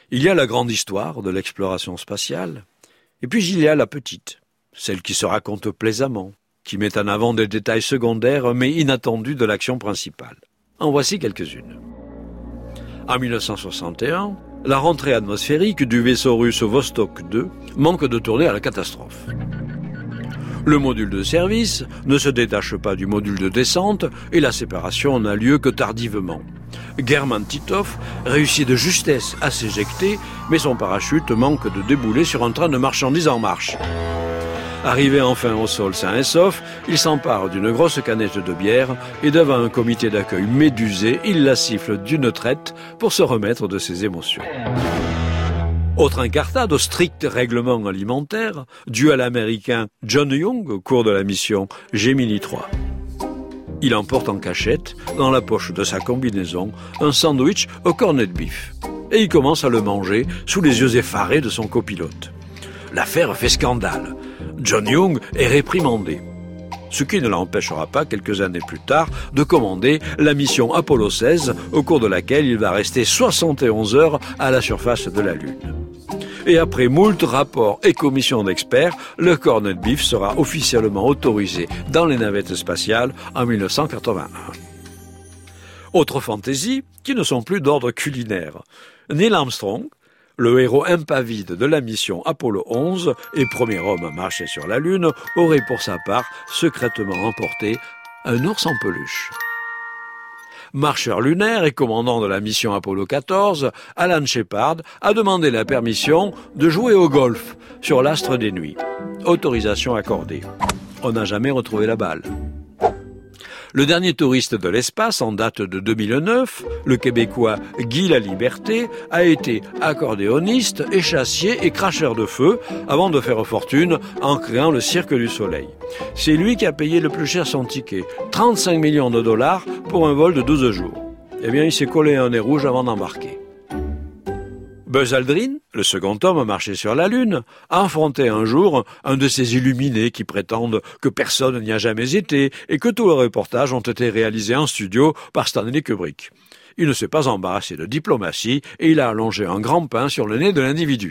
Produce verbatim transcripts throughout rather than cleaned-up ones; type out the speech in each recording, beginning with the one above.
Il y a la grande histoire de l'exploration spatiale, et puis il y a la petite, celle qui se raconte plaisamment, qui met en avant des détails secondaires mais inattendus de l'action principale. En voici quelques-unes. En mille neuf cent soixante et un, la rentrée atmosphérique du vaisseau russe Vostok deux manque de tourner à la catastrophe. Le module de service ne se détache pas du module de descente et la séparation n'a lieu que tardivement. German Titov réussit de justesse à s'éjecter, mais son parachute manque de débouler sur un train de marchandises en marche. Arrivé enfin au sol sain et sauf, il s'empare d'une grosse canette de bière et devant un comité d'accueil médusé, il la siffle d'une traite pour se remettre de ses émotions. Autre incartade au strict règlement alimentaire, dû à l'américain John Young au cours de la mission Gemini trois. Il emporte en cachette, dans la poche de sa combinaison, un sandwich au corned beef. Et il commence à le manger sous les yeux effarés de son copilote. L'affaire fait scandale. John Young est réprimandé. Ce qui ne l'empêchera pas, quelques années plus tard, de commander la mission Apollo seize, au cours de laquelle il va rester soixante et onze heures à la surface de la Lune. Et après moult rapports et commissions d'experts, le corned beef sera officiellement autorisé dans les navettes spatiales en mille neuf cent quatre-vingt-un. Autres fantaisies qui ne sont plus d'ordre culinaire. Neil Armstrong, le héros impavide de la mission Apollo onze et premier homme à marcher sur la Lune, aurait pour sa part secrètement emporté un ours en peluche. Marcheur lunaire et commandant de la mission Apollo quatorze, Alan Shepard a demandé la permission de jouer au golf sur l'astre des nuits. Autorisation accordée. On n'a jamais retrouvé la balle. Le dernier touriste de l'espace, en date de deux mille neuf, le Québécois Guy Laliberté, a été accordéoniste, échassier et cracheur de feu avant de faire fortune en créant le Cirque du Soleil. C'est lui qui a payé le plus cher son ticket, trente-cinq millions de dollars pour un vol de douze jours. Eh bien, il s'est collé un nez rouge avant d'embarquer. Buzz Aldrin, le second homme à marcher sur la Lune, a affronté un jour un de ces illuminés qui prétendent que personne n'y a jamais été et que tous les reportages ont été réalisés en studio par Stanley Kubrick. Il ne s'est pas embarrassé de diplomatie et il a allongé un grand pain sur le nez de l'individu.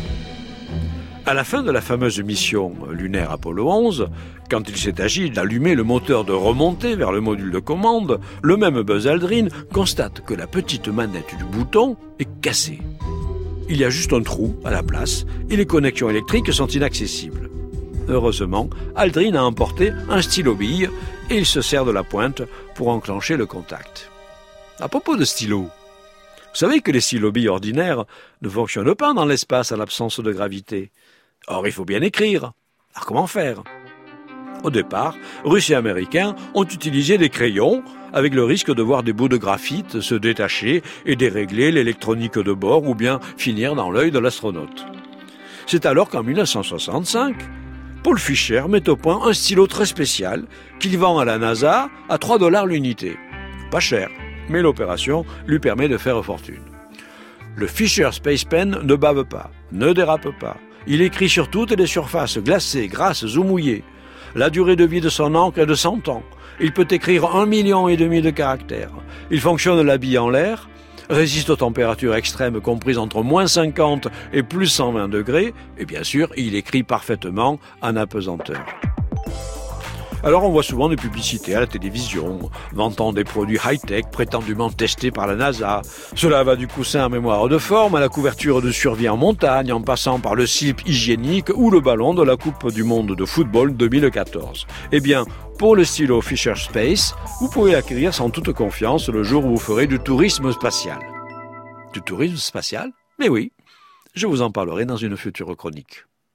À la fin de la fameuse mission lunaire Apollo onze, quand il s'est agi d'allumer le moteur de remontée vers le module de commande, le même Buzz Aldrin constate que la petite manette du bouton est cassée. Il y a juste un trou à la place et les connexions électriques sont inaccessibles. Heureusement, Aldrin a emporté un stylo-bille et il se sert de la pointe pour enclencher le contact. À propos de stylo, vous savez que les stylo-billes ordinaires ne fonctionnent pas dans l'espace à l'absence de gravité. Or, il faut bien écrire. Alors comment faire ? Au départ, Russes et Américains ont utilisé des crayons avec le risque de voir des bouts de graphite se détacher et dérégler l'électronique de bord ou bien finir dans l'œil de l'astronaute. C'est alors qu'en mille neuf cent soixante-cinq, Paul Fischer met au point un stylo très spécial qu'il vend à la NASA à trois dollars l'unité. Pas cher, mais l'opération lui permet de faire fortune. Le Fischer Space Pen ne bave pas, ne dérape pas. Il écrit sur toutes les surfaces glacées, grasses ou mouillées. La durée de vie de son encre est de cent ans. Il peut écrire un million et demi de caractères. Il fonctionne la bille en l'air, résiste aux températures extrêmes comprises entre moins cinquante et plus cent vingt degrés, et bien sûr, il écrit parfaitement en apesanteur. Alors on voit souvent des publicités à la télévision, vantant des produits high-tech prétendument testés par la NASA. Cela va du coussin à mémoire de forme à la couverture de survie en montagne, en passant par le slip hygiénique ou le ballon de la Coupe du Monde de football deux mille quatorze. Eh bien, pour le stylo Fischer Space, vous pouvez l'acquérir sans toute confiance le jour où vous ferez du tourisme spatial. Du tourisme spatial ? Mais oui, je vous en parlerai dans une future chronique.